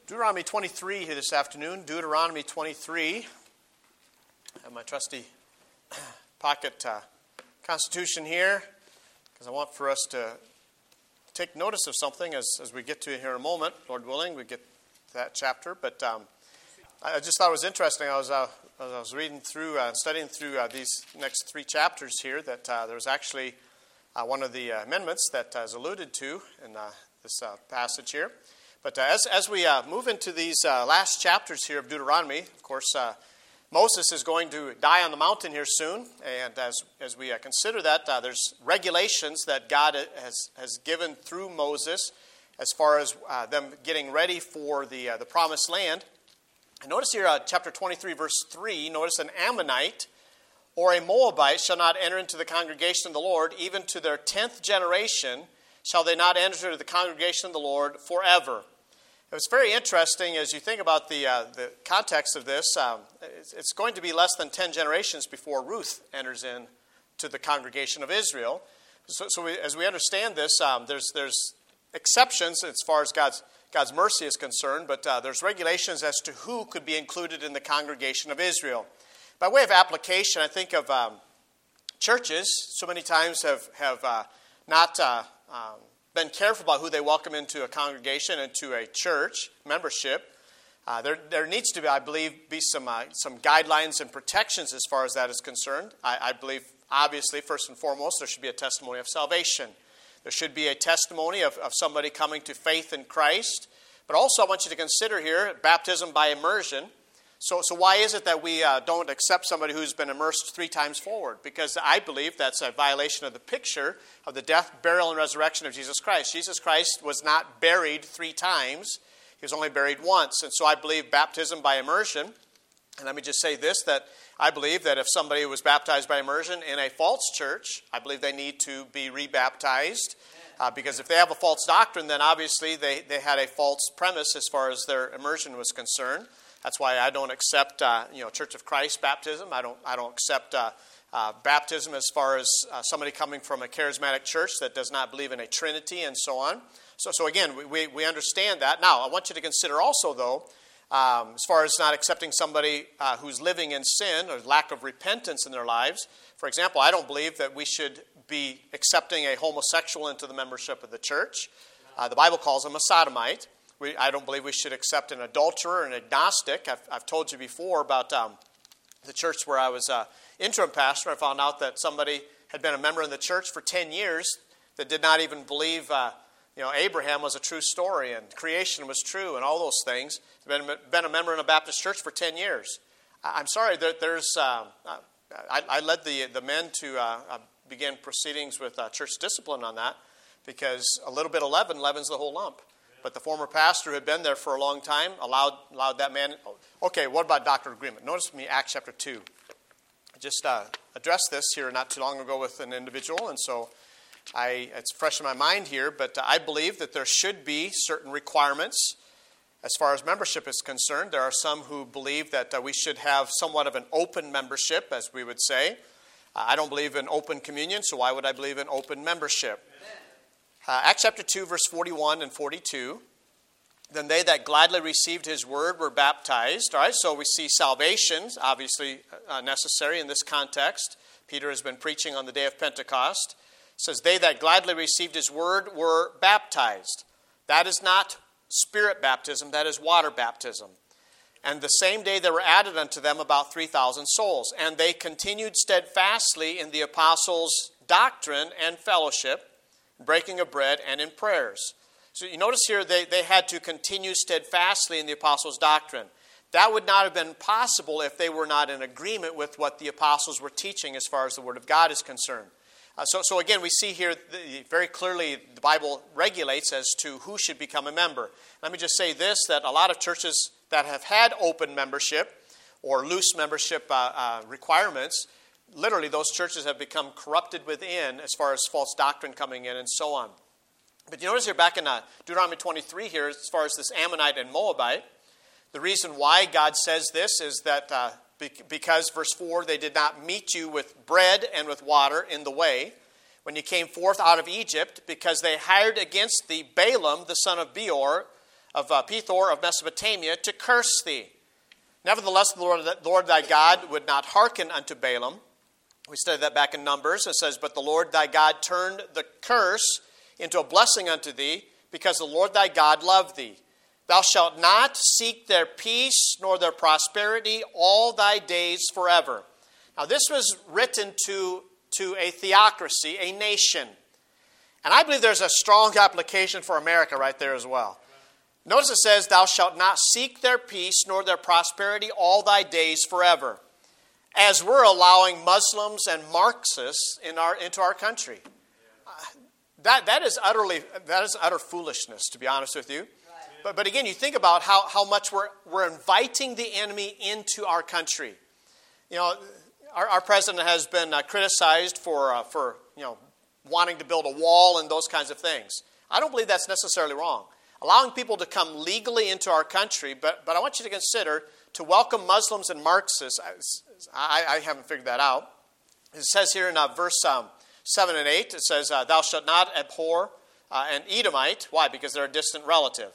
Deuteronomy 23 here this afternoon. Deuteronomy 23. I have my trusty pocket constitution here because I want for us to take notice of something as we get to it here in a moment. Lord willing, we get to that chapter. But I just thought it was interesting. As I was reading through and studying through these next three chapters here that there was actually one of the amendments that is alluded to in this passage here. But as we move into these last chapters here of Deuteronomy, of course, Moses is going to die on the mountain here soon. And as we consider that, there's regulations that God has given through Moses as far as them getting ready for the promised land. And notice here, chapter 23, verse 3, notice an Ammonite or a Moabite shall not enter into the congregation of the Lord, even to their 10th generation shall they not enter the congregation of the Lord forever. It was very interesting as you think about the context of this. It's going to be less than 10 generations before Ruth enters into the congregation of Israel. So as we understand this, there's exceptions as far as God's mercy is concerned, but there's regulations as to who could be included in the congregation of Israel. By way of application, I think of churches so many times have not been careful about who they welcome into a congregation, into a church membership. There needs to be, I believe, some guidelines and protections as far as that is concerned. I believe, obviously, first and foremost, there should be a testimony of salvation. There should be a testimony of somebody coming to faith in Christ. But also, I want you to consider here baptism by immersion. So why is it that we don't accept somebody who's been immersed 3 times forward? Because I believe that's a violation of the picture of the death, burial, and resurrection of Jesus Christ. Jesus Christ was not buried 3 times. He was only buried once. And so I believe baptism by immersion. And let me just say this, that I believe that if somebody was baptized by immersion in a false church, I believe they need to be rebaptized. Because if they have a false doctrine, then obviously they had a false premise as far as their immersion was concerned. That's why I don't accept, Church of Christ baptism. I don't accept baptism as far as somebody coming from a charismatic church that does not believe in a Trinity and so on. So again, we understand that. Now, I want you to consider also, though, as far as not accepting somebody who's living in sin or lack of repentance in their lives. For example, I don't believe that we should be accepting a homosexual into the membership of the church. The Bible calls him a sodomite. I don't believe we should accept an adulterer, an agnostic. I've told you before about the church where I was interim pastor. I found out that somebody had been a member in the church for 10 years that did not even believe Abraham was a true story and creation was true and all those things. Been a member in a Baptist church for 10 years. I'm sorry, I led the men to begin proceedings with church discipline on that because a little bit of leaven leavens the whole lump. But the former pastor who had been there for a long time allowed that man. Okay, what about doctrine of agreement? Notice with me Acts chapter 2. I just addressed this here not too long ago with an individual, and so it's fresh in my mind here. But I believe that there should be certain requirements as far as membership is concerned. There are some who believe that we should have somewhat of an open membership, as we would say. I don't believe in open communion, so why would I believe in open membership? Acts chapter 2, verse 41 and 42. Then they that gladly received his word were baptized. All right, so we see salvation, obviously necessary in this context. Peter has been preaching on the day of Pentecost. It says, they that gladly received his word were baptized. That is not spirit baptism, that is water baptism. And the same day there were added unto them about 3,000 souls. And they continued steadfastly in the apostles' doctrine and fellowship, breaking of bread, and in prayers. So you notice here they had to continue steadfastly in the apostles' doctrine. That would not have been possible if they were not in agreement with what the apostles were teaching as far as the Word of God is concerned. So again, we see here very clearly the Bible regulates as to who should become a member. Let me just say this, that a lot of churches that have had open membership or loose membership requirements, literally, those churches have become corrupted within as far as false doctrine coming in and so on. But you notice here back in Deuteronomy 23 here, as far as this Ammonite and Moabite, the reason why God says this is that because, verse 4, they did not meet you with bread and with water in the way when you came forth out of Egypt, because they hired against thee Balaam, the son of Beor, Pethor of Mesopotamia to curse thee. Nevertheless, the Lord thy God would not hearken unto Balaam. We studied that back in Numbers. It says, but the Lord thy God turned the curse into a blessing unto thee, because the Lord thy God loved thee. Thou shalt not seek their peace nor their prosperity all thy days forever. Now this was written to a theocracy, a nation. And I believe there's a strong application for America right there as well. Notice it says, thou shalt not seek their peace nor their prosperity all thy days forever. As we're allowing Muslims and Marxists into our country. That is utter foolishness, to be honest with you. But again, you think about how much we're inviting the enemy into our country. You know, our president has been criticized for wanting to build a wall and those kinds of things. I don't believe that's necessarily wrong. Allowing people to come legally into our country, but I want you to consider to welcome Muslims and Marxists. I haven't figured that out. It says here in verse 7 and 8, it says, thou shalt not abhor an Edomite. Why? Because they're a distant relative.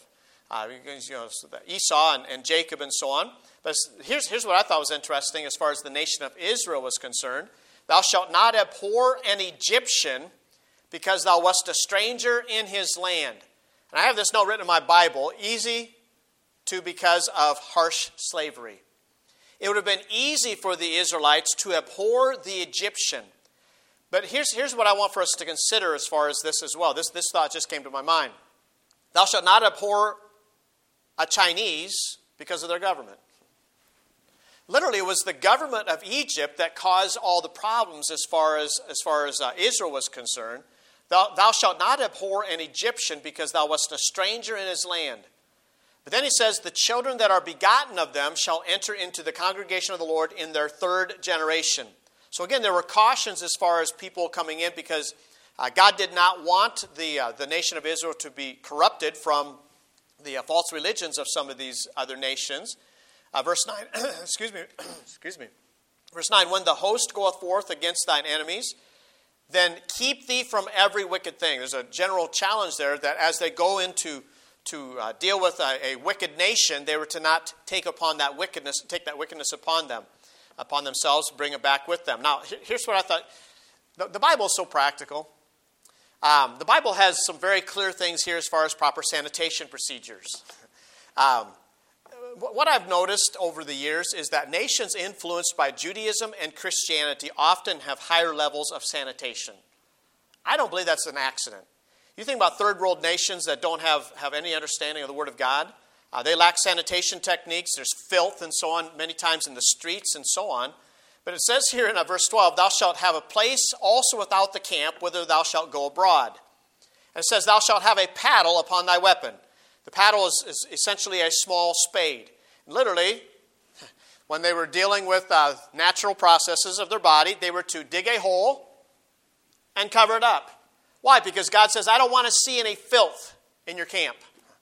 Esau and Jacob and so on. But here's what I thought was interesting as far as the nation of Israel was concerned. Thou shalt not abhor an Egyptian, because thou wast a stranger in his land. And I have this note written in my Bible, easy to because of harsh slavery. It would have been easy for the Israelites to abhor the Egyptian. But here's what I want for us to consider as far as this as well. This thought just came to my mind. Thou shalt not abhor a Chinese because of their government. Literally, it was the government of Egypt that caused all the problems as far as Israel was concerned. Thou shalt not abhor an Egyptian, because thou wast a stranger in his land. But then he says, the children that are begotten of them shall enter into the congregation of the Lord in their third generation. So again, there were cautions as far as people coming in, because God did not want the nation of Israel to be corrupted from the false religions of some of these other nations. Verse 9, excuse me. Verse 9, when the host goeth forth against thine enemies, then keep thee from every wicked thing. There's a general challenge there that as they go into to deal with a wicked nation, they were to not take that wickedness upon themselves, bring it back with them. Now, here's what I thought. The Bible is so practical. The Bible has some very clear things here as far as proper sanitation procedures. What I've noticed over the years is that nations influenced by Judaism and Christianity often have higher levels of sanitation. I don't believe that's an accident. You think about third world nations that don't have any understanding of the Word of God. They lack sanitation techniques. There's filth and so on many times in the streets and so on. But it says here in verse 12, thou shalt have a place also without the camp, whither thou shalt go abroad. And it says, thou shalt have a paddle upon thy weapon. The paddle is essentially a small spade. Literally, when they were dealing with natural processes of their body, they were to dig a hole and cover it up. Why? Because God says, I don't want to see any filth in your camp.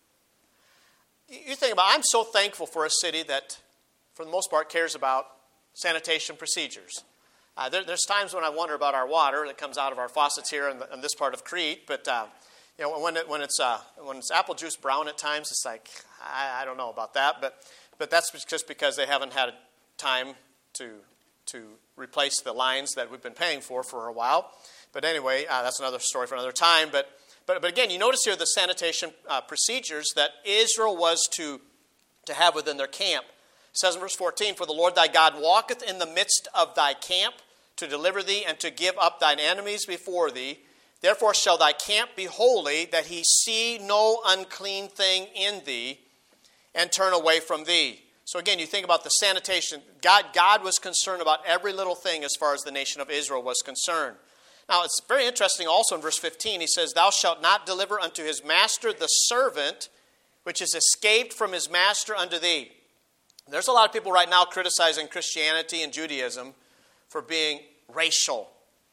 You think about it, I'm so thankful for a city that, for the most part, cares about sanitation procedures. There's times when I wonder about our water that comes out of our faucets here in this part of Crete, but when it's apple juice brown at times, it's like I don't know about that, but that's just because they haven't had time to replace the lines that we've been paying for a while. But anyway, that's another story for another time. But again, you notice here the sanitation procedures that Israel was to have within their camp. It says in verse 14, for the Lord thy God walketh in the midst of thy camp to deliver thee and to give up thine enemies before thee. Therefore shall thy camp be holy, that he see no unclean thing in thee, and turn away from thee. So again, you think about the sanitation. God was concerned about every little thing as far as the nation of Israel was concerned. Now, it's very interesting also in verse 15. He says, thou shalt not deliver unto his master the servant which is escaped from his master unto thee. There's a lot of people right now criticizing Christianity and Judaism for being racial.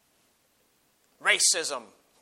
Racism.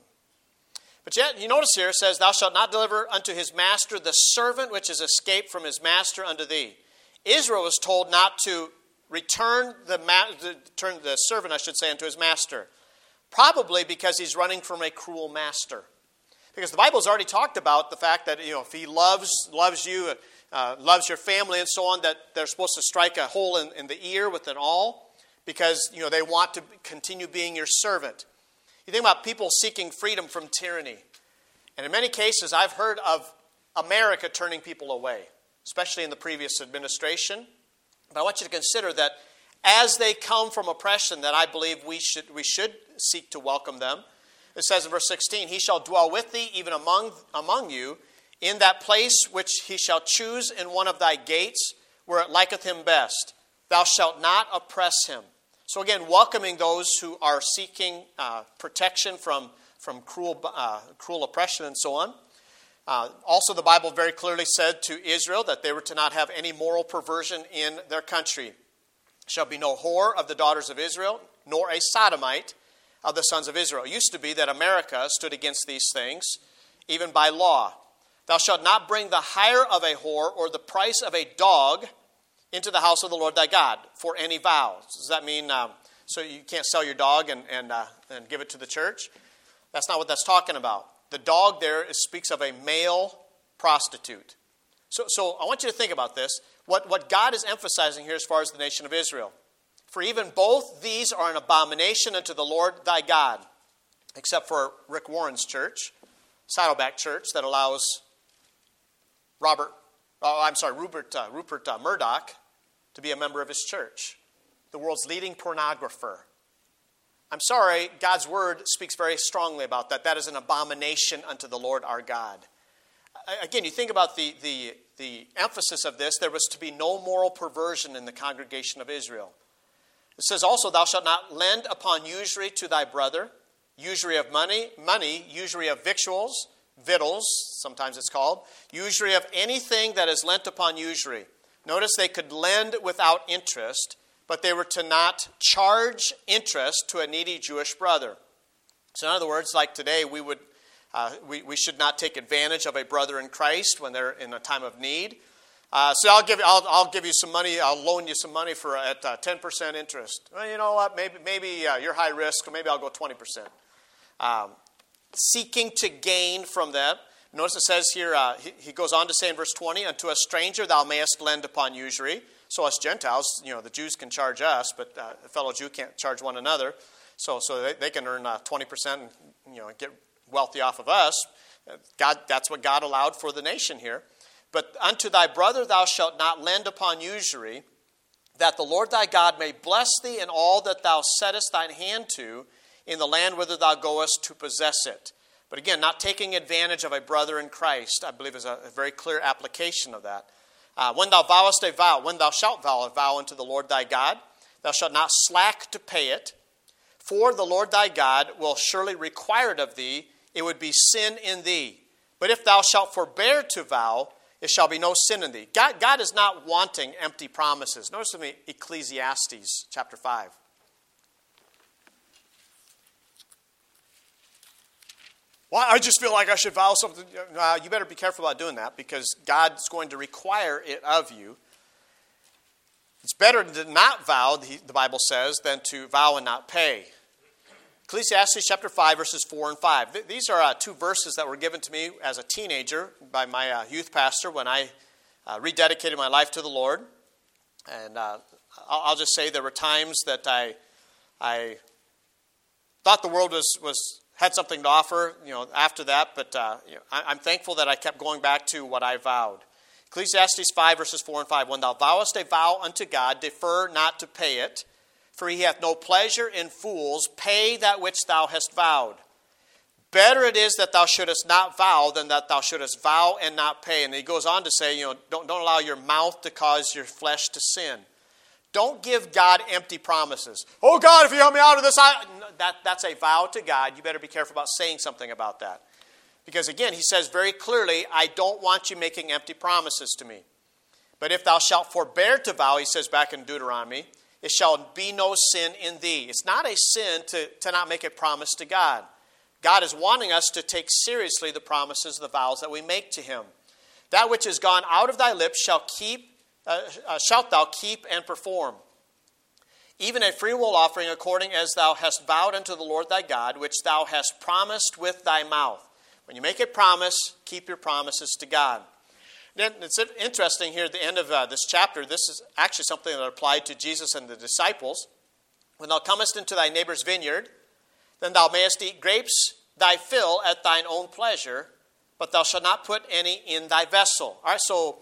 But yet, you notice here it says, thou shalt not deliver unto his master the servant which is escaped from his master unto thee. Israel was told not to return the servant, unto his master. Probably because he's running from a cruel master. Because the Bible's already talked about the fact that, if he loves you, loves your family and so on, that they're supposed to strike a hole in the ear with an awl because, they want to continue being your servant. You think about people seeking freedom from tyranny. And in many cases, I've heard of America turning people away, especially in the previous administration. But I want you to consider that as they come from oppression, that I believe we should seek to welcome them. It says in verse 16, he shall dwell with thee, even among you, in that place which he shall choose in one of thy gates, where it liketh him best. Thou shalt not oppress him. So again, welcoming those who are seeking protection from cruel oppression and so on. Also, the Bible very clearly said to Israel that they were to not have any moral perversion in their country. Shall be no whore of the daughters of Israel, nor a sodomite of the sons of Israel. It used to be that America stood against these things, even by law. Thou shalt not bring the hire of a whore or the price of a dog into the house of the Lord thy God for any vow. Does that mean so you can't sell your dog and give it to the church? That's not what that's talking about. The dog there speaks of a male prostitute. So I want you to think about this. What God is emphasizing here as far as the nation of Israel. For even both these are an abomination unto the Lord thy God, except for Rick Warren's church, Saddleback Church, that allows Rupert Murdoch to be a member of his church, the world's leading pornographer. I'm sorry, God's word speaks very strongly about that. That is an abomination unto the Lord our God. Again, you think about the emphasis of this. There was to be no moral perversion in the congregation of Israel. It says also, thou shalt not lend upon usury to thy brother, usury of money, usury of victuals, victuals, sometimes it's called, usury of anything that is lent upon usury. Notice they could lend without interest, but they were to not charge interest to a needy Jewish brother. So in other words, like today, we should not take advantage of a brother in Christ when they're in a time of need. So I'll give you some money. I'll loan you some money at 10% interest. Well, you know what? Maybe you're high risk, or maybe I'll go 20%. Seeking to gain from that. Notice it says here. He goes on to say in verse 20, "Unto a stranger thou mayest lend upon usury." So us Gentiles, the Jews can charge us, but a fellow Jew can't charge one another. So they can earn 20% and get wealthy off of us. That's what God allowed for the nation here. But unto thy brother thou shalt not lend upon usury, that the Lord thy God may bless thee in all that thou settest thine hand to in the land whither thou goest to possess it. But again, not taking advantage of a brother in Christ, I believe, is a very clear application of that. When thou vowest a vow, when thou shalt vow a vow unto the Lord thy God, thou shalt not slack to pay it, for the Lord thy God will surely require it of thee. It would be sin in thee. But if thou shalt forbear to vow, it shall be no sin in thee. God is not wanting empty promises. Notice with me Ecclesiastes chapter 5. Well, I just feel like I should vow something. You better be careful about doing that, because God's going to require it of you. It's better to not vow, the Bible says, than to vow and not pay. Ecclesiastes chapter 5, verses 4 and 5. These are two verses that were given to me as a teenager by my youth pastor when I rededicated my life to the Lord. And I'll just say there were times that I thought the world had something to offer, after that. But I'm thankful that I kept going back to what I vowed. Ecclesiastes 5, verses 4 and 5. When thou vowest a vow unto God, defer not to pay it. For he hath no pleasure in fools. Pay that which thou hast vowed. Better it is that thou shouldest not vow than that thou shouldest vow and not pay. And he goes on to say, don't allow your mouth to cause your flesh to sin. Don't give God empty promises. Oh God, if you help me out of this, that's a vow to God. You better be careful about saying something about that. Because again, he says very clearly, I don't want you making empty promises to me. But if thou shalt forbear to vow, he says back in Deuteronomy, it shall be no sin in thee. It's not a sin to not make a promise to God. God is wanting us to take seriously the promises, the vows that we make to him. That which is gone out of thy lips shalt thou keep and perform. Even a freewill offering according as thou hast vowed unto the Lord thy God, which thou hast promised with thy mouth. When you make a promise, keep your promises to God. Then it's interesting here at the end of this chapter, this is actually something that applied to Jesus and the disciples. When thou comest into thy neighbor's vineyard, then thou mayest eat grapes thy fill at thine own pleasure, but thou shalt not put any in thy vessel. All right, so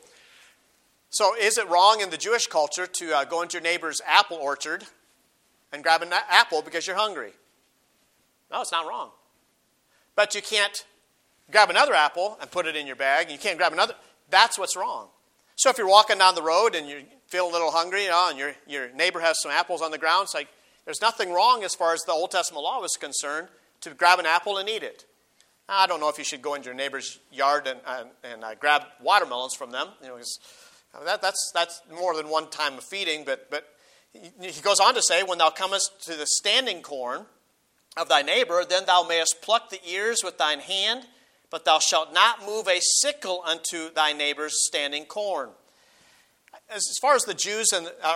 is it wrong in the Jewish culture to go into your neighbor's apple orchard and grab an apple because you're hungry? No, it's not wrong. But you can't grab another apple and put it in your bag, and you can't grab another. That's what's wrong. So if you're walking down the road and you feel a little hungry, and your neighbor has some apples on the ground, it's like there's nothing wrong as far as the Old Testament law was concerned to grab an apple and eat it. Now, I don't know if you should go into your neighbor's yard and grab watermelons from them. That's more than one time of feeding. But he goes on to say, when thou comest to the standing corn of thy neighbor, then thou mayest pluck the ears with thine hand, but thou shalt not move a sickle unto thy neighbor's standing corn. As far as the Jesus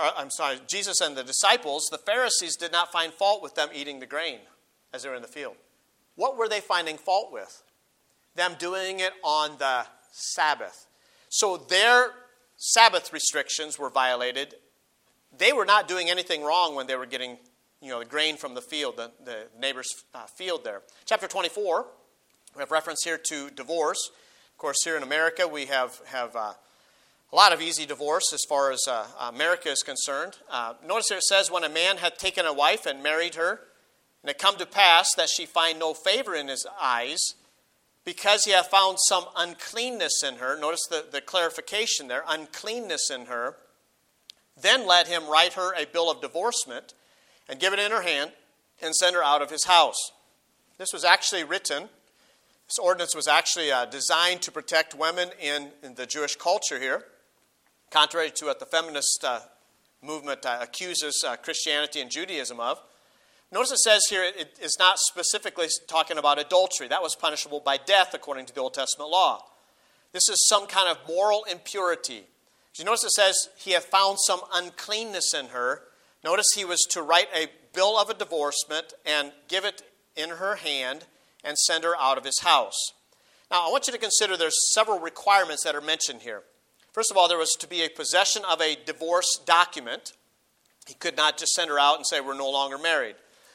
and the disciples, the Pharisees did not find fault with them eating the grain as they were in the field. What were they finding fault with? Them doing it on the Sabbath. So their Sabbath restrictions were violated. They were not doing anything wrong when they were getting the grain from the field, the neighbor's field there. Chapter 24. We have reference here to divorce. Of course, here in America, we have a lot of easy divorce as far as America is concerned. Notice here it says, when a man hath taken a wife and married her, and it come to pass that she find no favor in his eyes, because he hath found some uncleanness in her. Notice the clarification there, uncleanness in her. Then let him write her a bill of divorcement, and give it in her hand, and send her out of his house. This was actually written. This ordinance was actually designed to protect women in the Jewish culture here, contrary to what the feminist movement accuses Christianity and Judaism of. Notice it says here it is not specifically talking about adultery. That was punishable by death according to the Old Testament law. This is some kind of moral impurity. You notice it says he hath found some uncleanness in her. Notice he was to write a bill of a divorcement and give it in her hand and send her out of his house. Now, I want you to consider there's several requirements that are mentioned here. First of all, there was to be a possession of a divorce document. He could not just send her out and say, we're no longer married.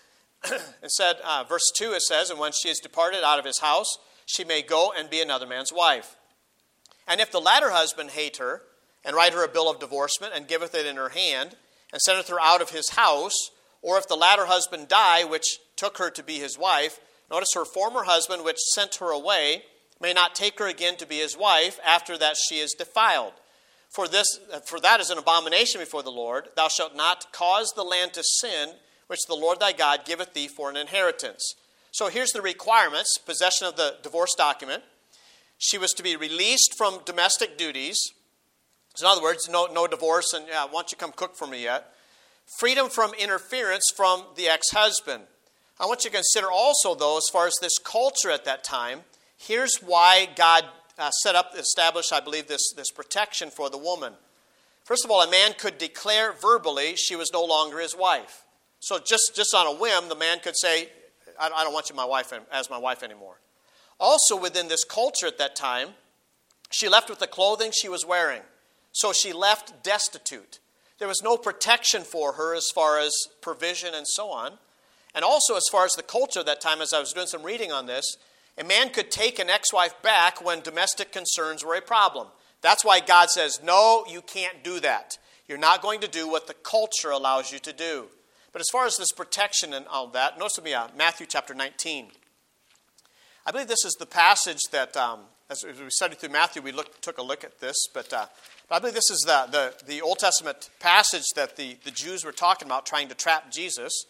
It said, verse 2, it says, and when she is departed out of his house, she may go and be another man's wife. And if the latter husband hate her, and write her a bill of divorcement, and giveth it in her hand, and sendeth her out of his house, or if the latter husband die, which took her to be his wife, notice her former husband, which sent her away, may not take her again to be his wife after that she is defiled. For that is an abomination before the Lord. Thou shalt not cause the land to sin, which the Lord thy God giveth thee for an inheritance. So here's the requirements. Possession of the divorce document. She was to be released from domestic duties. So in other words, no divorce and, why don't you come cook for me yet? Freedom from interference from the ex-husband. I want you to consider also, though, as far as this culture at that time, here's why God established, I believe, this protection for the woman. First of all, a man could declare verbally she was no longer his wife. So just on a whim, the man could say, I don't want you as my wife anymore. Also, within this culture at that time, she left with the clothing she was wearing. So she left destitute. There was no protection for her as far as provision and so on. And also as far as the culture at that time, as I was doing some reading on this, a man could take an ex-wife back when domestic concerns were a problem. That's why God says, no, you can't do that. You're not going to do what the culture allows you to do. But as far as this protection and all that, notice with me Matthew chapter 19. I believe this is the passage that, as we studied through Matthew, we took a look at this, but I believe this is the Old Testament passage that the Jews were talking about trying to trap Jesus.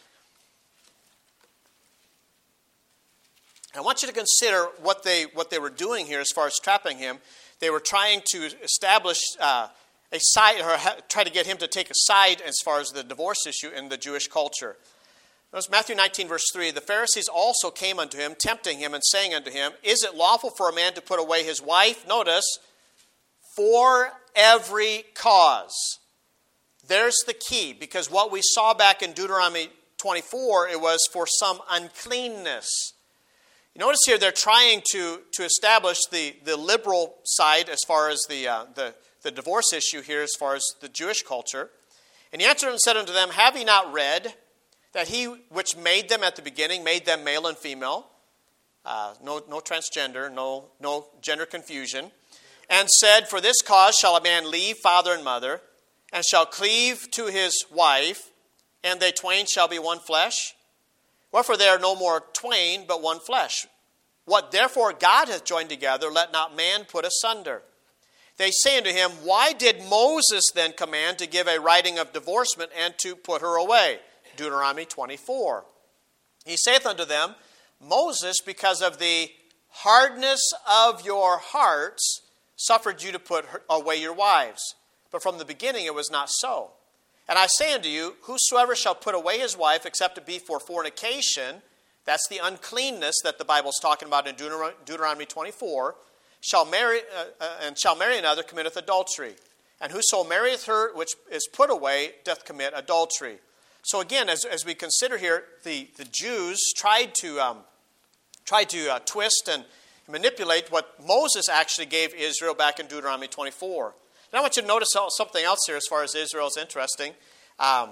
I want you to consider what they were doing here as far as trapping him. They were trying to establish a side, or try to get him to take a side as far as the divorce issue in the Jewish culture. Notice Matthew 19, verse 3, the Pharisees also came unto him, tempting him, and saying unto him, is it lawful for a man to put away his wife? Notice, for every cause. There's the key, because what we saw back in Deuteronomy 24, it was for some uncleanness. You notice here they're trying to establish the liberal side as far as the divorce issue here as far as the Jewish culture. And he answered and said unto them, have ye not read that he which made them at the beginning made them male and female? No transgender, no gender confusion. And said, for this cause shall a man leave father and mother, and shall cleave to his wife, and they twain shall be one flesh. Wherefore they are no more twain, but one flesh. What therefore God hath joined together, let not man put asunder. They say unto him, why did Moses then command to give a writing of divorcement and to put her away? Deuteronomy 24. He saith unto them, Moses, because of the hardness of your hearts, suffered you to put away your wives. But from the beginning it was not so. And I say unto you, whosoever shall put away his wife, except it be for fornication, that's the uncleanness that the Bible's talking about in Deuteronomy 24, shall marry another, committeth adultery. And whoso marrieth her which is put away doth commit adultery. So again, as we consider here, the Jews tried to twist and manipulate what Moses actually gave Israel back in Deuteronomy 24. And I want you to notice something else here as far as Israel is interesting. I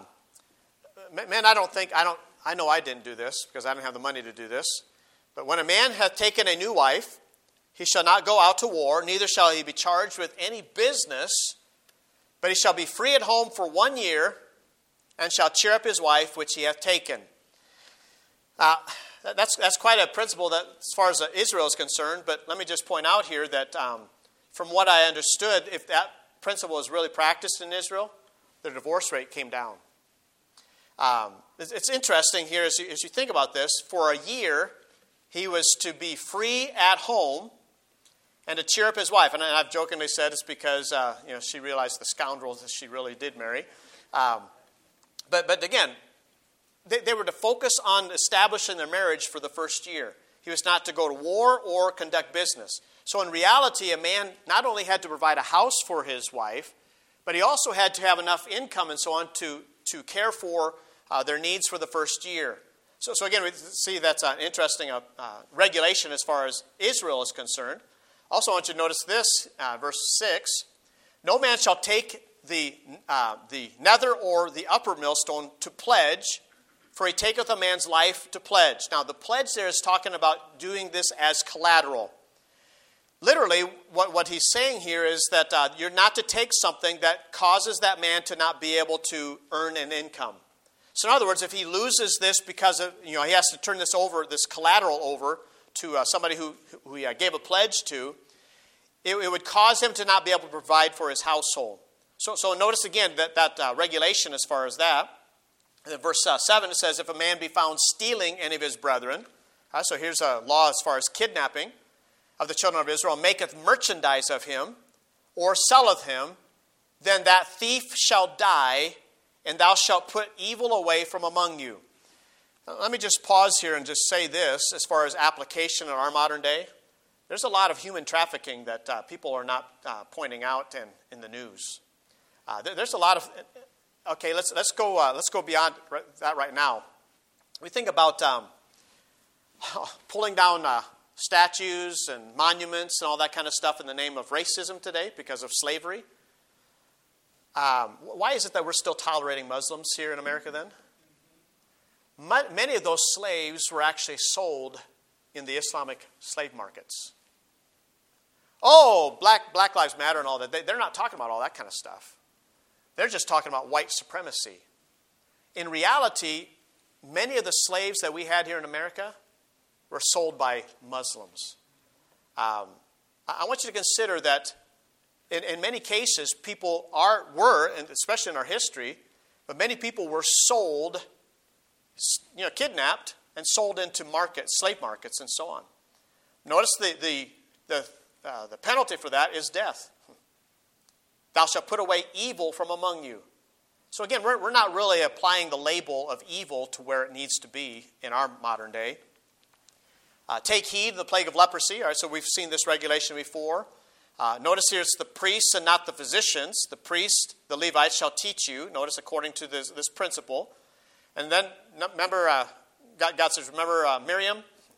know I didn't do this because I didn't have the money to do this. But when a man hath taken a new wife, he shall not go out to war, neither shall he be charged with any business, but he shall be free at home for 1 year, and shall cheer up his wife which he hath taken. That's quite a principle that, as far as Israel is concerned. But let me just point out here that from what I understood, if that principle was really practiced in Israel, the divorce rate came down. It's interesting here as you think about this. For a year, he was to be free at home and to cheer up his wife. And I've jokingly said it's because she realized the scoundrels that she really did marry. But again, they were to focus on establishing their marriage for the first year. He was not to go to war or conduct business. So in reality, a man not only had to provide a house for his wife, but he also had to have enough income and so on to care for their needs for the first year. So again, we see that's an interesting regulation as far as Israel is concerned. Also, I want you to notice this, verse 6. No man shall take the nether or the upper millstone to pledge, for he taketh a man's life to pledge. Now, the pledge there is talking about doing this as collateral. Literally, what he's saying here is that you're not to take something that causes that man to not be able to earn an income. So in other words, if he loses this because of, he has to turn this collateral over to somebody who he gave a pledge to, it would cause him to not be able to provide for his household. So notice again that regulation as far as that. In verse 7 it says, if a man be found stealing any of his brethren, so here's a law as far as kidnapping of the children of Israel, maketh merchandise of him, or selleth him, then that thief shall die, and thou shalt put evil away from among you. Now, let me just pause here and just say this as far as application in our modern day. There's a lot of human trafficking that people are not pointing out in the news. There's a lot of... Okay, let's go beyond that right now. We think about pulling down statues and monuments and all that kind of stuff in the name of racism today because of slavery. Why is it that we're still tolerating Muslims here in America then? Many of those slaves were actually sold in the Islamic slave markets. Oh, Black Lives Matter and all that. They're not talking about all that kind of stuff. They're just talking about white supremacy. In reality, many of the slaves that we had here in America were sold by Muslims. I want you to consider that in many cases, people were, and especially in our history, but many people were sold, kidnapped and sold into slave markets and so on. Notice the penalty for that is death. Thou shalt put away evil from among you. So again, we're not really applying the label of evil to where it needs to be in our modern day. Take heed of the plague of leprosy. All right, so we've seen this regulation before. Notice here it's the priests and not the physicians. The priest, the Levites, shall teach you. Notice according to this principle. And then remember, God says, remember Miriam?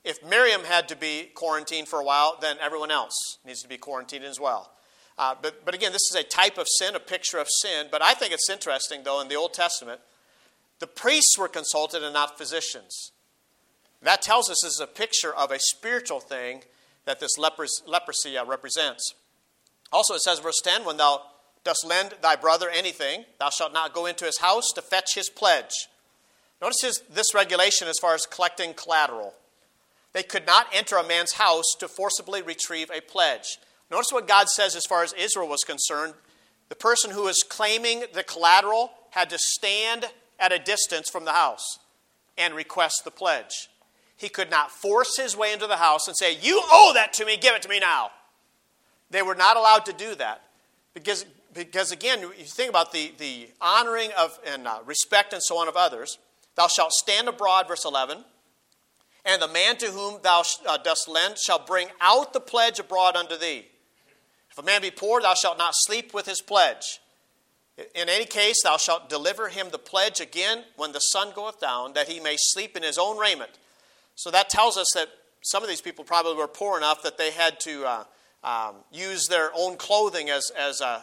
If Miriam had to be quarantined for a while, then everyone else needs to be quarantined as well. But again, this is a type of sin, a picture of sin. But I think it's interesting, though, in the Old Testament, the priests were consulted and not physicians. That tells us this is a picture of a spiritual thing that this leprosy represents. Also, it says, verse 10, when thou dost lend thy brother anything, thou shalt not go into his house to fetch his pledge. Notice this regulation as far as collecting collateral. They could not enter a man's house to forcibly retrieve a pledge. Notice what God says as far as Israel was concerned. The person who was claiming the collateral had to stand at a distance from the house and request the pledge. He could not force his way into the house and say, you owe that to me, give it to me now. They were not allowed to do that. Because again, you think about the honoring of and respect and so on of others. Thou shalt stand abroad, verse 11, and the man to whom thou dost lend shall bring out the pledge abroad unto thee. If a man be poor, thou shalt not sleep with his pledge. In any case, thou shalt deliver him the pledge again when the sun goeth down, that he may sleep in his own raiment. So that tells us that some of these people probably were poor enough that they had to use their own clothing as a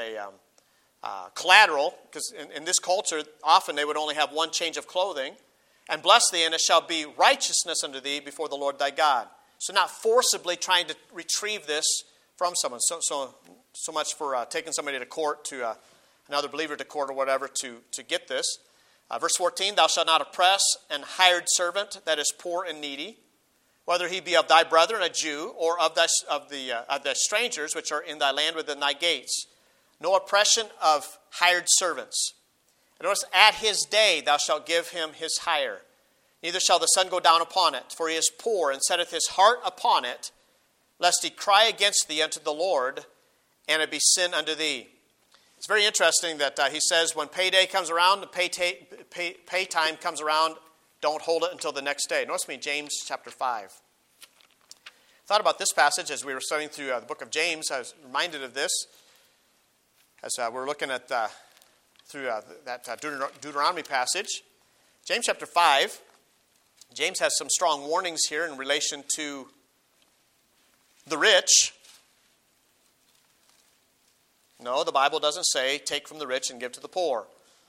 collateral, because in this culture, often they would only have one change of clothing. And bless thee, and it shall be righteousness unto thee before the Lord thy God. So not forcibly trying to retrieve this from someone. So much for taking somebody to court, to another believer to court or whatever, to get this. Verse 14, thou shalt not oppress an hired servant that is poor and needy, whether he be of thy brethren, a Jew, or of the strangers which are in thy land within thy gates. No oppression of hired servants. And notice, at his day thou shalt give him his hire. Neither shall the sun go down upon it, for he is poor, and setteth his heart upon it, lest he cry against thee unto the Lord, and it be sin unto thee. It's very interesting that he says when payday comes around, the pay time comes around, don't hold it until the next day. Notice me, James chapter 5. I thought about this passage as we were studying through the book of James. I was reminded of this as we're looking at through that Deuteronomy passage. James chapter 5. James has some strong warnings here in relation to the rich. No, the Bible doesn't say, take from the rich and give to the poor.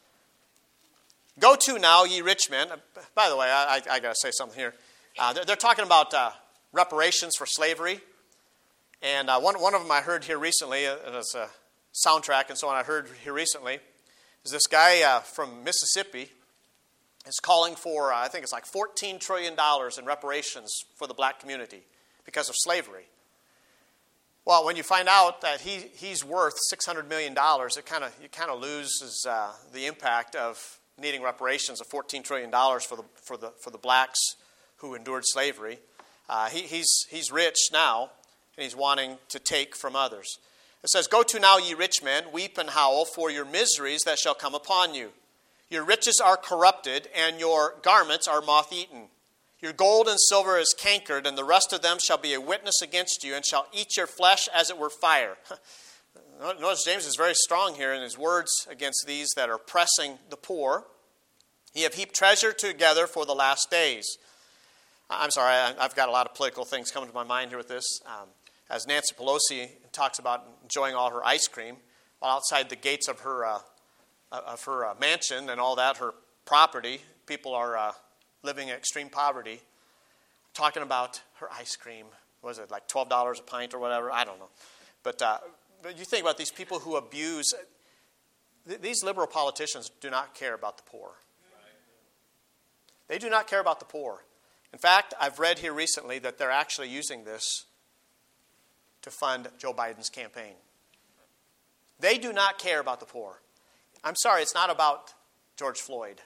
Go to now, ye rich men. By the way, I got to say something here. They're talking about reparations for slavery. And one of them I heard here recently, as a soundtrack and so on, I heard here recently, is this guy from Mississippi is calling for, I think it's like $14 trillion in reparations for the black community because of slavery. Well, when you find out that he's worth $600 million, it kind of loses the impact of needing reparations of $14 trillion for the blacks who endured slavery. He's rich now, and he's wanting to take from others. It says, go to now, ye rich men, weep and howl for your miseries that shall come upon you. Your riches are corrupted, and your garments are moth-eaten. Your gold and silver is cankered, and the rest of them shall be a witness against you, and shall eat your flesh as it were fire. Notice James is very strong here in his words against these that are oppressing the poor. Ye have heaped treasure together for the last days. I'm sorry, I've got a lot of political things coming to my mind here with this. As Nancy Pelosi talks about enjoying all her ice cream, while outside the gates of her mansion and all that, her property, people are living in extreme poverty, talking about her ice cream. Was it like $12 a pint or whatever? I don't know. But you think about these people who abuse. These liberal politicians do not care about the poor. They do not care about the poor. In fact, I've read here recently that they're actually using this to fund Joe Biden's campaign. They do not care about the poor. I'm sorry, it's not about George Floyd.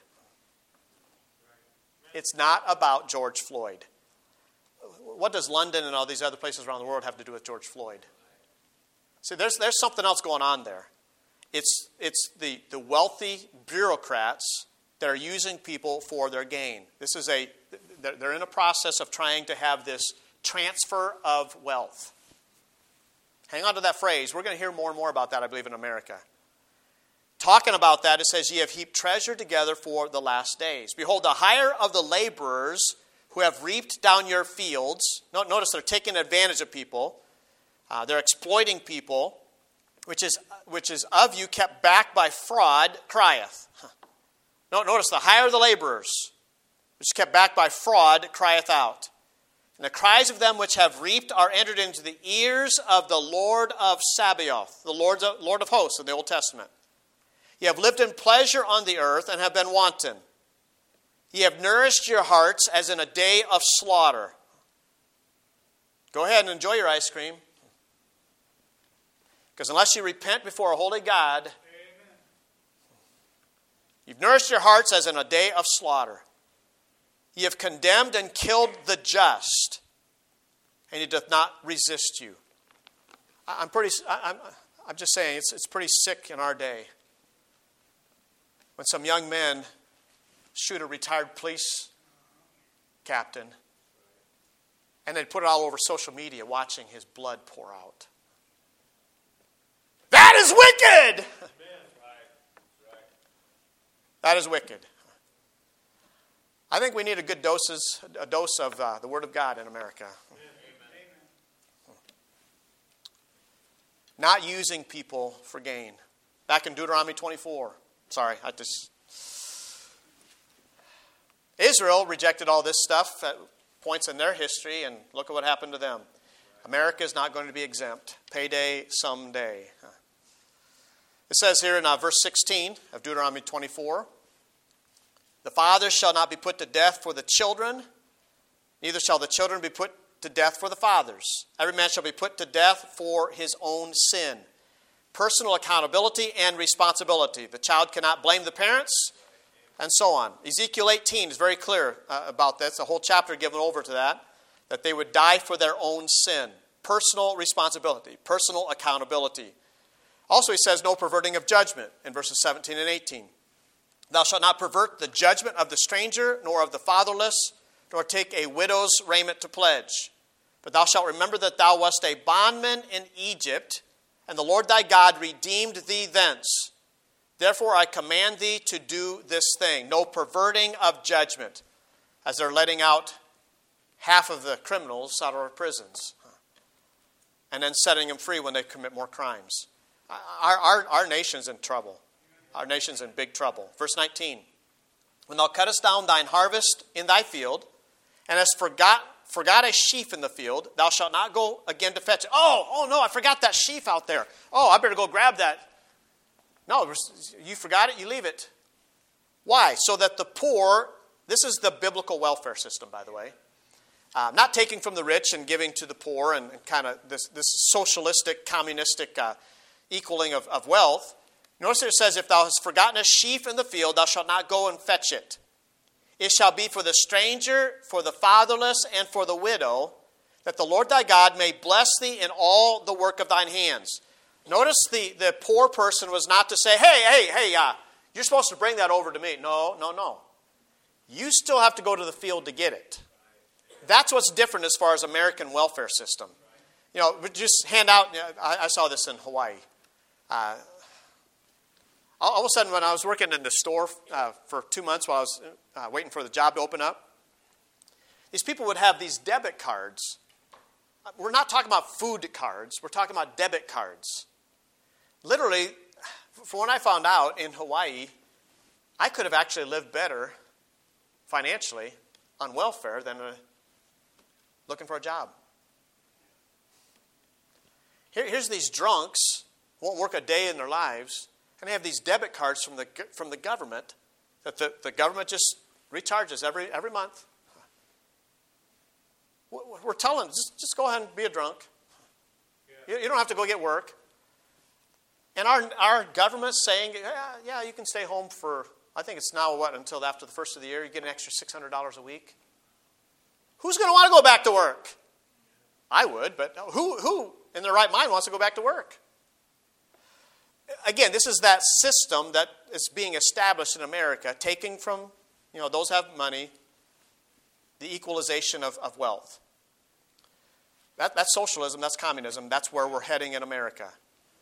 It's not about George Floyd. What does London and all these other places around the world have to do with George Floyd? See, there's something else going on there. It's the wealthy bureaucrats that are using people for their gain. They're in a process of trying to have this transfer of wealth. Hang on to that phrase. We're going to hear more and more about that, I believe, in America. Talking about that, it says, ye have heaped treasure together for the last days. Behold, the hire of the laborers who have reaped down your fields. Notice they're taking advantage of people. They're exploiting people, which is of you kept back by fraud, crieth. Notice the hire the laborers, which is kept back by fraud, crieth out. And the cries of them which have reaped are entered into the ears of the Lord of Sabaoth, the Lord of hosts in the Old Testament. Ye have lived in pleasure on the earth and have been wanton. Ye have nourished your hearts as in a day of slaughter. Go ahead and enjoy your ice cream. Because unless you repent before a holy God, amen, you've nourished your hearts as in a day of slaughter. Ye have condemned and killed the just, and he doth not resist you. I'm just saying, it's pretty sick in our day when some young men shoot a retired police captain, and they put it all over social media, watching his blood pour out. That is wicked! That is wicked. I think we need a dose of the Word of God in America. Not using people for gain. Back in Deuteronomy 24. Israel rejected all this stuff at points in their history, and look at what happened to them. America is not going to be exempt. Payday someday. It says here in verse 16 of Deuteronomy 24, the father shall not be put to death for the children, neither shall the children be put to death for the fathers. Every man shall be put to death for his own sin. Personal accountability and responsibility. The child cannot blame the parents, and so on. Ezekiel 18 is very clear about this. A whole chapter given over to that they would die for their own sin. Personal responsibility, personal accountability. Also, he says no perverting of judgment in verses 17 and 18. Thou shalt not pervert the judgment of the stranger, nor of the fatherless, nor take a widow's raiment to pledge. But thou shalt remember that thou wast a bondman in Egypt, and the Lord thy God redeemed thee thence. Therefore I command thee to do this thing. No perverting of judgment, as they're letting out half of the criminals out of our prisons, and then setting them free when they commit more crimes. Our nation's in trouble. Our nation's in big trouble. Verse 19. When thou cuttest down thine harvest in thy field, and hast forgot a sheaf in the field, thou shalt not go again to fetch it. Oh no, I forgot that sheaf out there. Oh, I better go grab that. No, you forgot it, you leave it. Why? So that the poor, this is the biblical welfare system, by the way. Not taking from the rich and giving to the poor and kind of this socialistic, communistic equaling of wealth. Notice it says, if thou hast forgotten a sheaf in the field, thou shalt not go and fetch it. It shall be for the stranger, for the fatherless, and for the widow, that the Lord thy God may bless thee in all the work of thine hands. Notice the poor person was not to say, hey, you're supposed to bring that over to me. No. You still have to go to the field to get it. That's what's different as far as American welfare system. You know, just hand out, I saw this in Hawaii. All of a sudden, when I was working in the store for 2 months while I was waiting for the job to open up, these people would have these debit cards. We're not talking about food cards. We're talking about debit cards. Literally, from what I found out in Hawaii, I could have actually lived better financially on welfare than looking for a job. Here's these drunks, won't work a day in their lives, and they have these debit cards from the government that the government just recharges every month. We're telling them, just go ahead and be a drunk. You don't have to go get work. And our government's saying, yeah, you can stay home for, I think it's now until after the first of the year, you get an extra $600 a week. Who's going to want to go back to work? I would, but who in their right mind wants to go back to work? Again, this is that system that is being established in America, taking from, those who have money, the equalization of wealth. That's socialism, that's communism, that's where we're heading in America.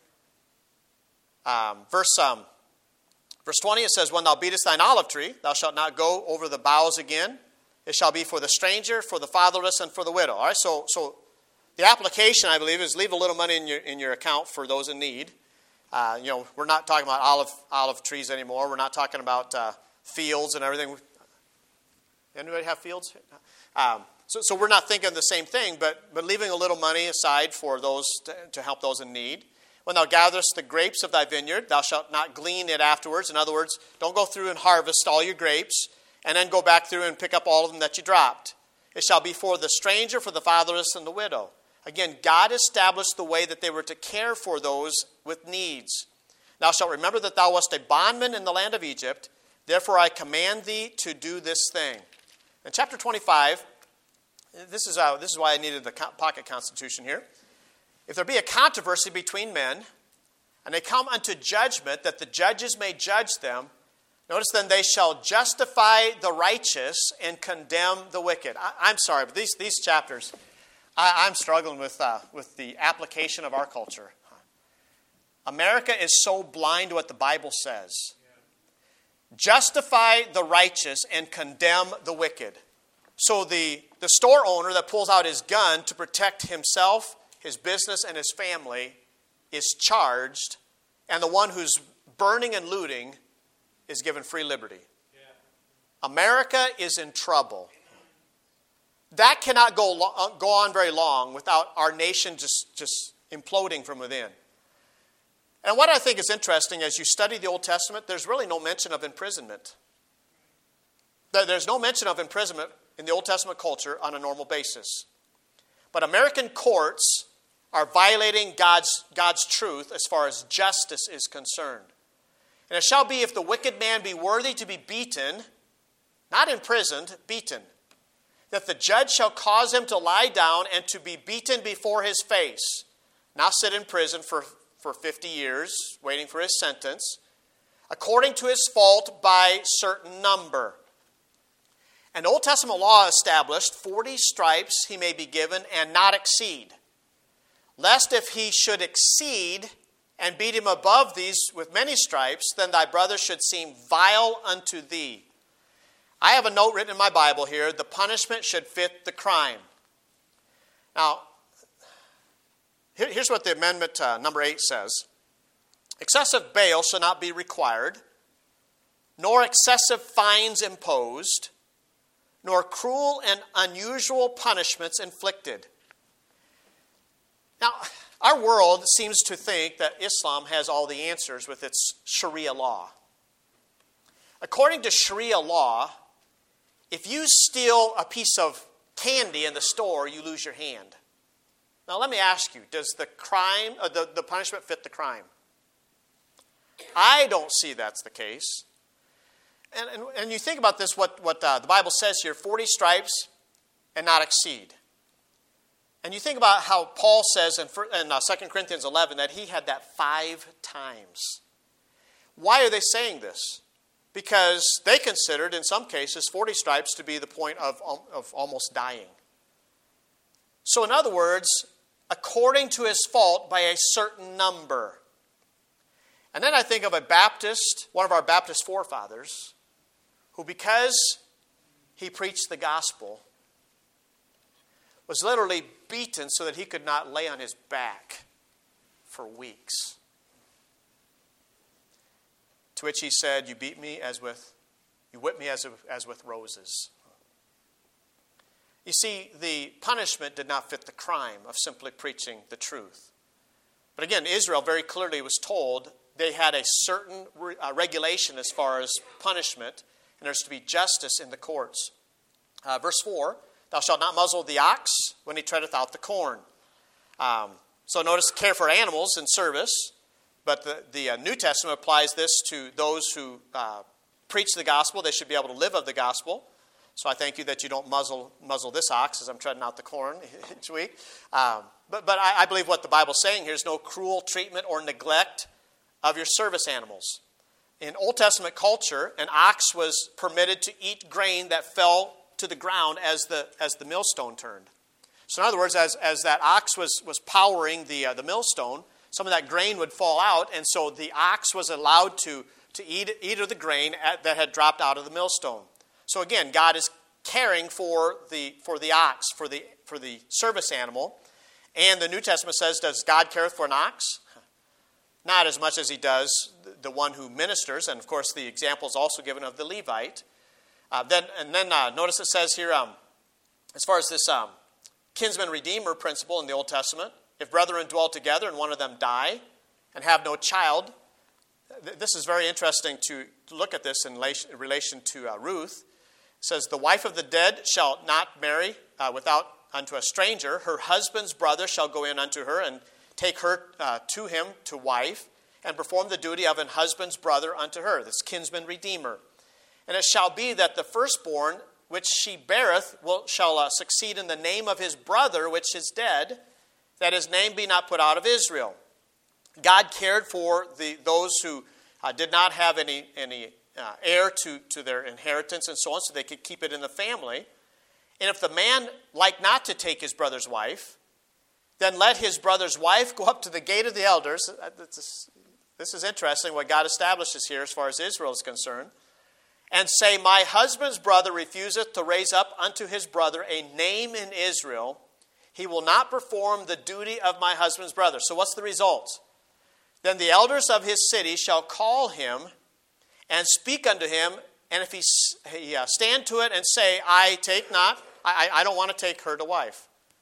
Verse 20, it says, when thou beatest thine olive tree, thou shalt not go over the boughs again. It shall be for the stranger, for the fatherless, and for the widow. All right, so the application, I believe, is leave a little money in your account for those in need. We're not talking about olive trees anymore. We're not talking about fields and everything. Anybody have fields? So we're not thinking the same thing, but leaving a little money aside for those to help those in need. When thou gatherest the grapes of thy vineyard, thou shalt not glean it afterwards. In other words, don't go through and harvest all your grapes and then go back through and pick up all of them that you dropped. It shall be for the stranger, for the fatherless, and the widow. Again, God established the way that they were to care for those with needs. Thou shalt remember that thou wast a bondman in the land of Egypt. Therefore I command thee to do this thing. In chapter 25, this is why I needed the pocket constitution here. If there be a controversy between men, and they come unto judgment, that the judges may judge them, notice then they shall justify the righteous and condemn the wicked. I'm sorry, but these chapters, I'm struggling with the application of our culture. America is so blind to what the Bible says. Justify the righteous and condemn the wicked. So the store owner that pulls out his gun to protect himself, his business, and his family is charged, and the one who's burning and looting is given free liberty. Yeah. America is in trouble. That cannot go on very long without our nation just imploding from within. And what I think is interesting, as you study the Old Testament, there's really no mention of imprisonment. There's no mention of imprisonment in the Old Testament culture on a normal basis. But American courts are violating God's truth as far as justice is concerned. And it shall be, if the wicked man be worthy to be beaten, not imprisoned, beaten, that the judge shall cause him to lie down and to be beaten before his face, not sit in prison for 50 years, waiting for his sentence, according to his fault by certain number. And Old Testament law established 40 stripes he may be given and not exceed. Lest if he should exceed and beat him above these with many stripes, then thy brother should seem vile unto thee. I have a note written in my Bible here, the punishment should fit the crime. Now, here's what the amendment number 8 says. Excessive bail shall not be required, nor excessive fines imposed, nor cruel and unusual punishments inflicted. Now, our world seems to think that Islam has all the answers with its Sharia law. According to Sharia law, if you steal a piece of candy in the store, you lose your hand. Now, let me ask you, does the crime, the punishment fit the crime? I don't see that's the case. And you think about this, what the Bible says here, 40 stripes and not exceed. And you think about how Paul says in 2 Corinthians 11 that he had that 5 times. Why are they saying this? Because they considered, in some cases, 40 stripes to be the point of almost dying. So in other words, according to his fault by a certain number. And then I think of a Baptist, one of our Baptist forefathers, who because he preached the gospel, was literally beaten so that he could not lay on his back for weeks. To which he said, you whip me as with roses. You see, the punishment did not fit the crime of simply preaching the truth. But again, Israel very clearly was told they had a certain regulation as far as punishment, and there's to be justice in the courts. Verse 4, thou shalt not muzzle the ox when he treadeth out the corn. So notice care for animals in service, but the New Testament applies this to those who preach the gospel. They should be able to live of the gospel. So I thank you that you don't muzzle this ox as I'm treading out the corn each week. But I believe what the Bible's saying here is no cruel treatment or neglect of your service animals. In Old Testament culture, an ox was permitted to eat grain that fell to the ground as the millstone turned. So in other words, as that ox was powering the millstone, some of that grain would fall out, and so the ox was allowed to eat of the grain that had dropped out of the millstone. So again, God is caring for the ox, for the service animal. And the New Testament says, does God care for an ox? Not as much as he does the one who ministers. And of course, the example is also given of the Levite. Then notice it says here, as far as this kinsman-redeemer principle in the Old Testament, if brethren dwell together and one of them die and have no child, this is very interesting to look at this in relation to Ruth. It says, the wife of the dead shall not marry without unto a stranger. Her husband's brother shall go in unto her and take her to him to wife, and perform the duty of an husband's brother unto her, this kinsman-redeemer. And it shall be that the firstborn which she beareth shall succeed in the name of his brother which is dead, that his name be not put out of Israel. God cared for those who did not have any heir to their inheritance and so on, so they could keep it in the family. And if the man liked not to take his brother's wife, then let his brother's wife go up to the gate of the elders. This is interesting what God establishes here as far as Israel is concerned. And say, my husband's brother refuseth to raise up unto his brother a name in Israel. He will not perform the duty of my husband's brother. So what's the result? Then the elders of his city shall call him and speak unto him. And if he stand to it and say, I don't want to take her to wife.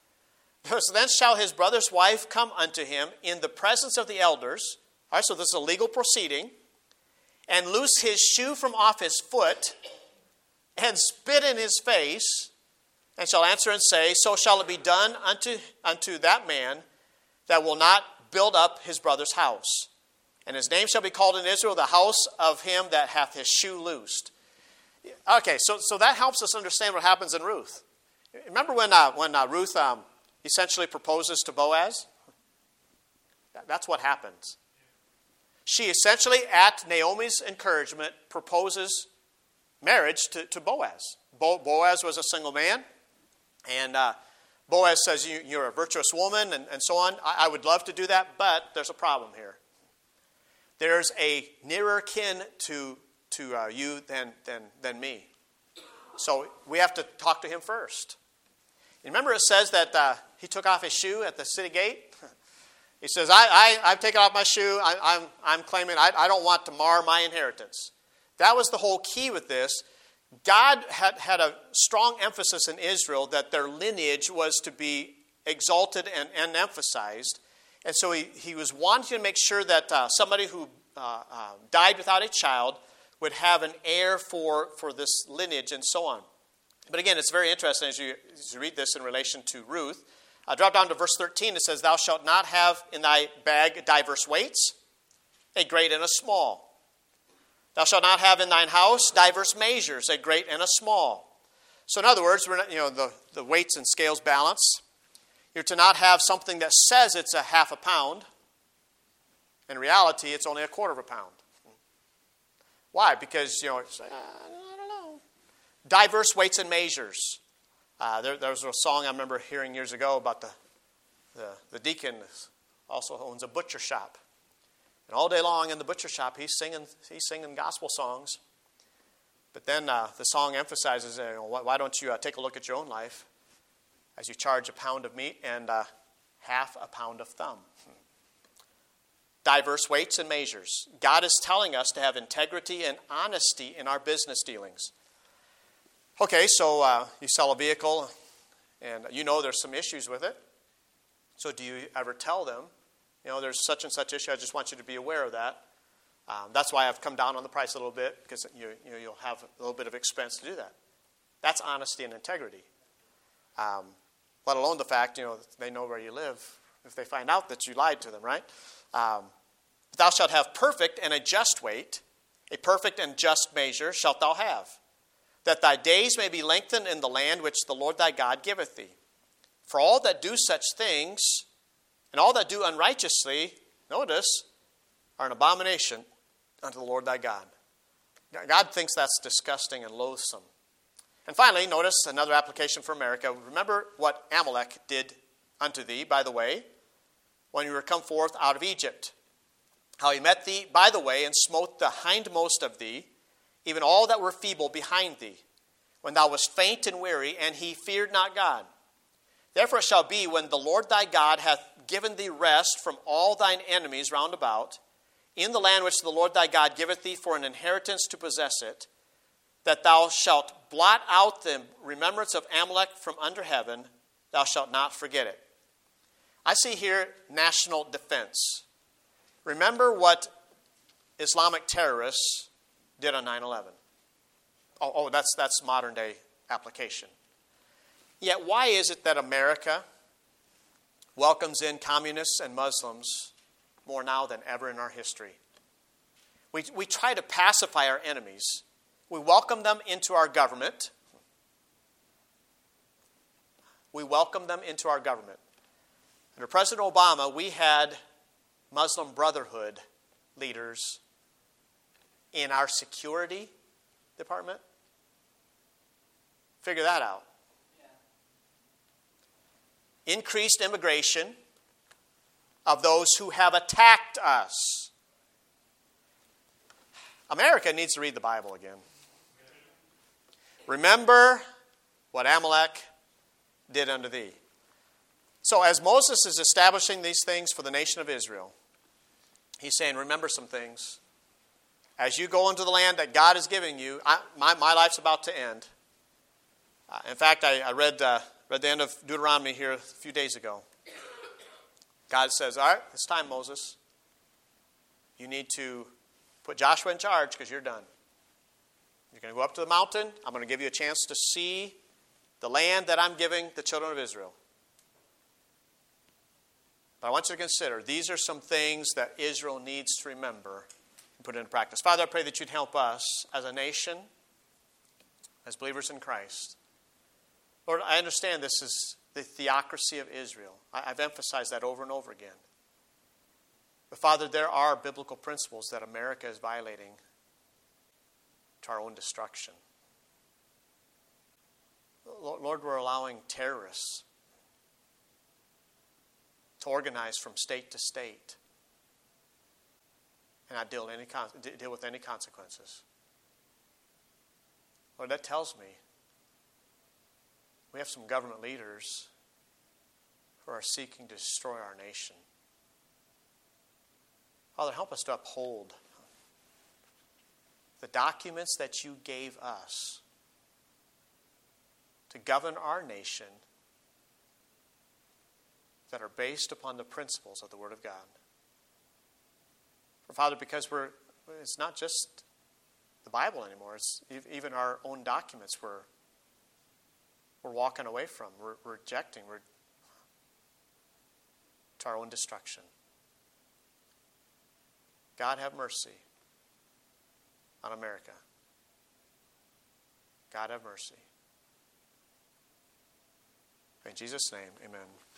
So then shall his brother's wife come unto him in the presence of the elders. All right, so this is a legal proceeding. And loose his shoe from off his foot, and spit in his face, and shall answer and say, so shall it be done unto that man that will not build up his brother's house. And his name shall be called in Israel, the house of him that hath his shoe loosed. Okay, so that helps us understand what happens in Ruth. Remember when Ruth essentially proposes to Boaz? That's what happens. She essentially, at Naomi's encouragement, proposes marriage to Boaz. Boaz was a single man, and Boaz says, you're a virtuous woman, and so on. I would love to do that, but there's a problem here. There's a nearer kin to you than me. So we have to talk to him first. You remember it says that he took off his shoe at the city gate? He says, I've taken off my shoe. I'm claiming I don't want to mar my inheritance. That was the whole key with this. God had a strong emphasis in Israel that their lineage was to be exalted and emphasized. And so he was wanting to make sure that somebody who died without a child would have an heir for this lineage and so on. But again, it's very interesting as you read this in relation to Ruth. Drop down to verse 13. It says, thou shalt not have in thy bag diverse weights, a great and a small. Thou shalt not have in thine house diverse measures, a great and a small. So in other words, we're not, the weights and scales balance. You're to not have something that says it's a half a pound. In reality, it's only a quarter of a pound. Why? Because, it's like, I don't know. Diverse weights and measures. There was a song I remember hearing years ago about the deacon also owns a butcher shop. And all day long in the butcher shop, he's singing gospel songs. But then the song emphasizes, why don't you take a look at your own life as you charge a pound of meat and half a pound of thumb. Diverse weights and measures. God is telling us to have integrity and honesty in our business dealings. Okay, so you sell a vehicle and there's some issues with it. So do you ever tell them, there's such and such issue, I just want you to be aware of that. That's why I've come down on the price a little bit, because you'll have a little bit of expense to do that. That's honesty and integrity. Let alone the fact, they know where you live if they find out that you lied to them, right? Thou shalt have perfect and a just weight, a perfect and just measure shalt thou have, that thy days may be lengthened in the land which the Lord thy God giveth thee. For all that do such things, and all that do unrighteously, notice, are an abomination unto the Lord thy God. God thinks that's disgusting and loathsome. And finally, notice another application for America. Remember what Amalek did unto thee, by the way, when you were come forth out of Egypt. How he met thee by the way, and smote the hindmost of thee, even all that were feeble behind thee. when thou wast faint and weary, and he feared not God. Therefore it shall be, when the Lord thy God hath given thee rest from all thine enemies round about, in the land which the Lord thy God giveth thee for an inheritance to possess it, that thou shalt blot out the remembrance of Amalek from under heaven, thou shalt not forget it. I see here national defense. Remember what Islamic terrorists did on 9/11. Oh, that's modern day application. Yet why is it that America welcomes in communists and Muslims more now than ever in our history? We try to pacify our enemies. We welcome them into our government. Under President Obama, we had Muslim Brotherhood leaders in our security department. Figure that out. Increased immigration of those who have attacked us. America needs to read the Bible again. Remember what Amalek did unto thee. So as Moses is establishing these things for the nation of Israel, he's saying, remember some things. As you go into the land that God is giving you, my life's about to end. In fact, I read the end of Deuteronomy here a few days ago. God says, all right, it's time, Moses. You need to put Joshua in charge because you're done. You're going to go up to the mountain. I'm going to give you a chance to see the land that I'm giving the children of Israel. But I want you to consider, these are some things that Israel needs to remember and put into practice. Father, I pray that you'd help us as a nation, as believers in Christ. Lord, I understand this is the theocracy of Israel. I've emphasized that over and over again. But Father, there are biblical principles that America is violating to our own destruction. Lord, we're allowing terrorists to organize from state to state and not deal with any consequences. Lord, that tells me we have some government leaders who are seeking to destroy our nation. Father, help us to uphold the documents that you gave us to govern our nation that are based upon the principles of the Word of God. Father, because it's not just the Bible anymore, it's even our own documents we're walking away from, we're rejecting, we're to our own destruction. God have mercy on America. God have mercy. In Jesus' name, amen.